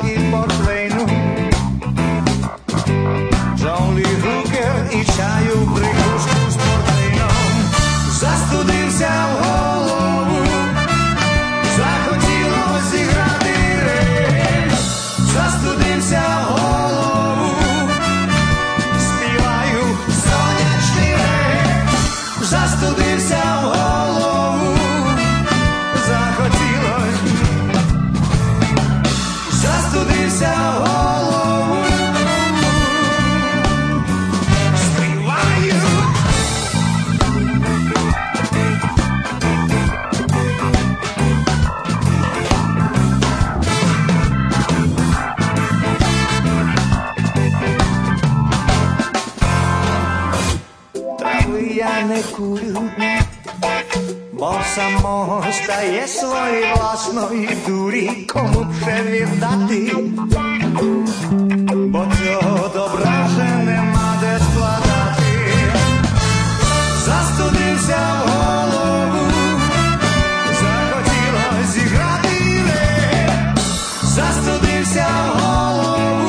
і портвейну, Джон Лі Гукер і чаю прикуску з портвейном. Застудився в голову, захотілось зіграти реп. Застудився в голову, співаю сонячний реп. Застудився в голову, захотілось. Застудився в голову, співаю. Трави я не курю, бо самого стає свої власної дурі, кому б ще віддати, бо цього добра вже нема де складати. Застудився в голову, захотілось зіграти реп. Застудився в голову,